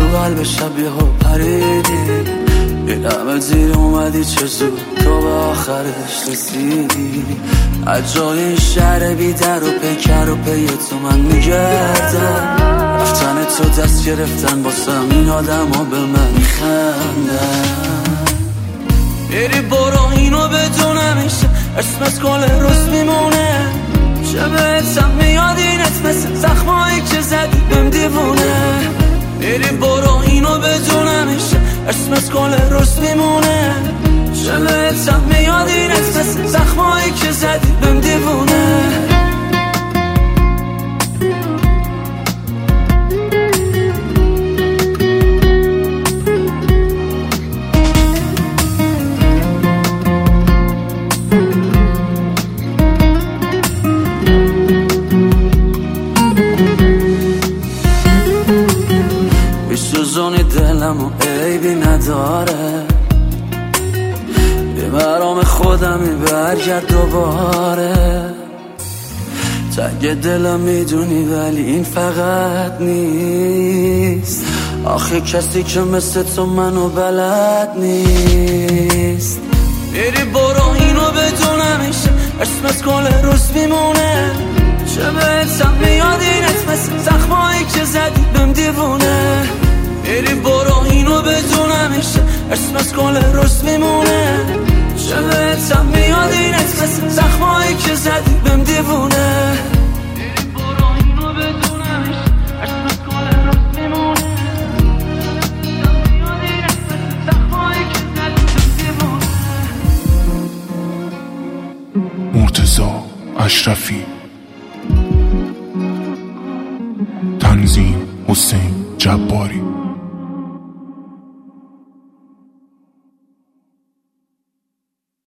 قلب شب یهو پریدی، این همه زیر اومدی چه زود تو به آخرش رسیدی. از جای این شهر بی در و پیکر و پی تو من میگردم، رفتن تو دست گرفتن باسم این آدم ها به من میخندن. بری برو اینو بدونم میشه اسمت کل روز میمونه، چه بهتم میاد اینت مثل زخمایی که زدی بهم دیوونه. بری برو اینو بدونم میشه اسمت کل روز میمونه، چه بهتم میاد اینت مثل زخمایی که زدی بهم دیوونه. سوزونی دلم و عیبی نداره، به مرام خودمی برگرد دوباره. تنگ دلم میدونی ولی این فقط نیست، آخه کسی که مثل تو منو بلد نیست. بری برو اینو بدونم میشه اسمت کل روز میمونه، چه بهتم میاد اینت مثل زخمایی که زدی بهم دیوونه. بری برو اینو بدونم میشه اسمت کل روز میمونه، چه بهتم میاد اینت مثل زخمایی که زدی بهم دیوونه. بری برو اینو بدونم میشه اسمت کل روز میمونه، میاد اینت مثل زخمایی که زدی بهم دیوونه. مرتضی اشرفی، تنظیم حسین جباری.